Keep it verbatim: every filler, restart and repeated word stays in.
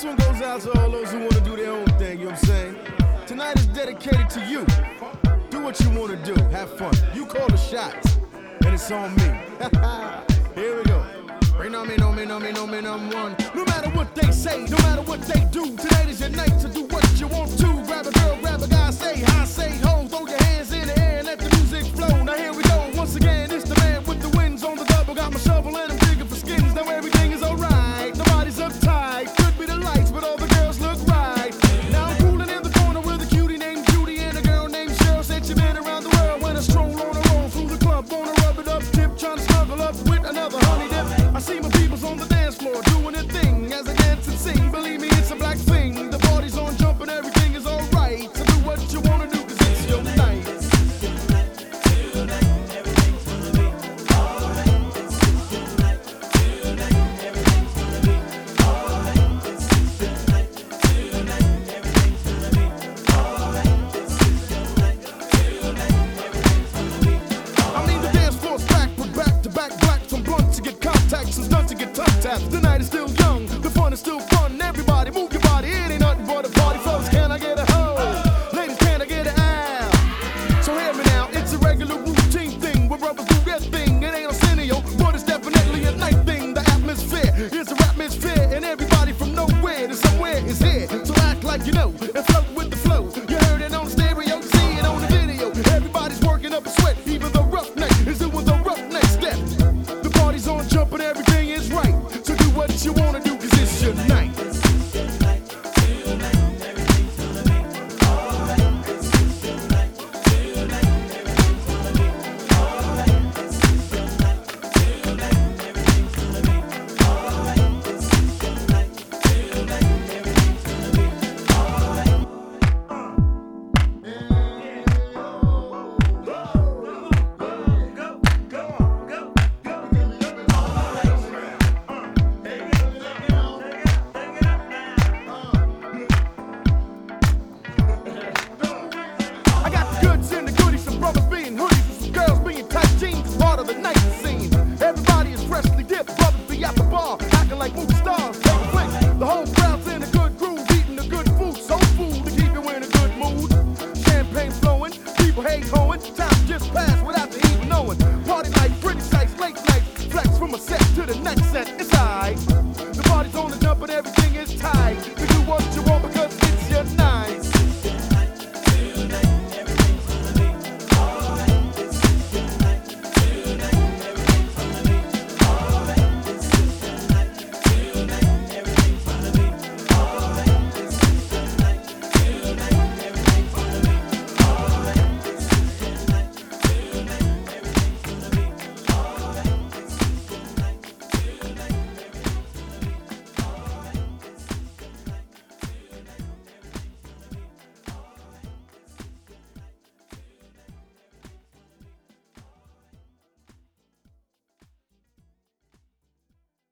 This one goes out to all those who want to do their own thing, you know what I'm saying? Tonight is dedicated to you. Do what you want to do, have fun. You call the shots, and it's on me. Here we go. Rain on me, no me, no me, no me, I'm one. No matter what they say, no matter what they do, tonight is your night to do what you want to. Grab a girl, grab a guy, say hi, say ho, throw your hands in the air and let the music flow. Now here we go, once again, it's the man with the wins on the double. Got my shovel and I'm digging for skins, now everything is alright. Nobody's uptight, could be the lights, but all the girls look right. Now I'm cooling in the corner with a cutie named Judy and a girl named Cheryl. Said she been around the world when I stroll on a roll through the club, wanna rub it up, tip, trying to snuggle up with another honey dip. I see my peoples on the dance floor doing their thing as I dance and sing. Believe me, it's a black thing. The party's on, jumping, everything is alright. So do what you wanna do, cause it's your night. The night is still young, the fun is still fun. Everybody move your body, it ain't nothing but a party. Fellas, can I get a ho? Ladies, can I get an ow? So hear me now, it's a regular routine thing where brothers do their thing. It ain't a scenario, but it's definitely a night thing. The atmosphere is a atmosphere, and everybody from nowhere to somewhere is here. So act like you know and float with the flow. You heard it on the stereo, you see it on the video. Everybody's working up a sweat, even the roughneck is doing the roughneck step. The party's on, jumping, everything is right. So do what you wanna do, cause it's your night. Like movie stars, take a flick. The whole crowd's in a good groove, eating the good food, soul food to keep you in a good mood. Champagne flowing, people hate hoeing, time just passed without you even knowing. Party like pretty sights, late nights, flex from a set to the next set.